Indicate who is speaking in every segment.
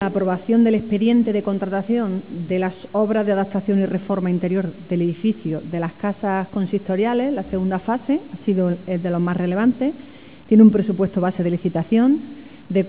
Speaker 1: aprobación del expediente de contratación de las obras de adaptación y reforma interior del edificio de las casas consistoriales. La segunda fase es de los más relevantes. Tiene un presupuesto base de licitación de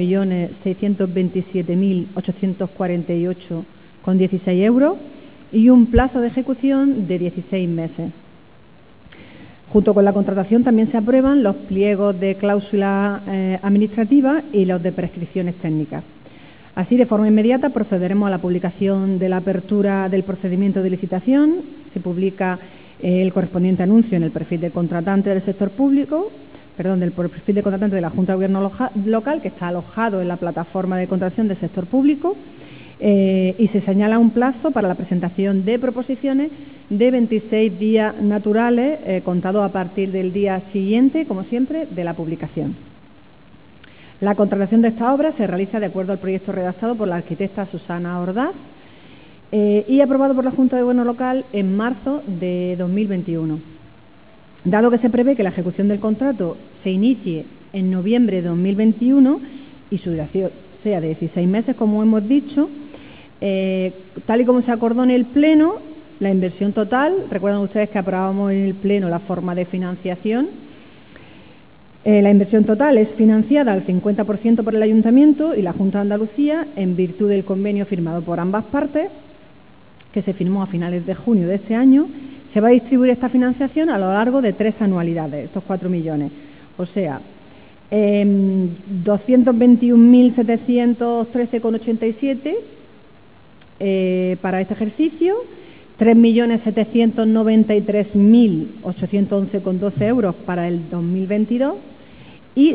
Speaker 1: 4.627.848,16 euros y un plazo de ejecución de 16 meses. Junto con la contratación también se aprueban los pliegos de cláusula administrativa y los de prescripciones técnicas. Así, de forma inmediata, procederemos a la publicación de la apertura del procedimiento de licitación. Se publica el correspondiente anuncio en el perfil de contratante del sector público, del perfil de contratante de la Junta de Gobierno local, que está alojado en la plataforma de contratación del sector público, y se señala un plazo para la presentación de proposiciones de 26 días naturales, contados a partir del día siguiente, como siempre, de la publicación. La contratación de esta obra se realiza de acuerdo al proyecto redactado por la arquitecta Susana Ordaz y aprobado por la Junta de Gobierno local en marzo de 2021. Dado que se prevé que la ejecución del contrato se inicie en noviembre de 2021 y su duración sea de 16 meses, como hemos dicho, tal y como se acordó en el Pleno, la inversión total, recuerdan ustedes que aprobamos en el Pleno la forma de financiación, la inversión total es financiada al 50% por el Ayuntamiento y la Junta de Andalucía en virtud del convenio firmado por ambas partes, que se firmó a finales de junio de este año. Se va a distribuir esta financiación a lo largo de 3 anualidades, estos 4 millones. O sea, 221.713,87 para este ejercicio, 3.793.811,12 euros para el 2022 y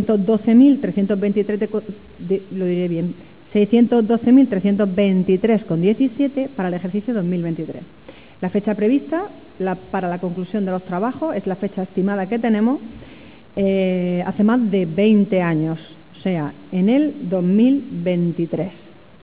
Speaker 1: 612.323,17 para el ejercicio 2023. La fecha prevista para la conclusión de los trabajos es la fecha estimada que tenemos hace más de 20 años, o sea, en el 2023.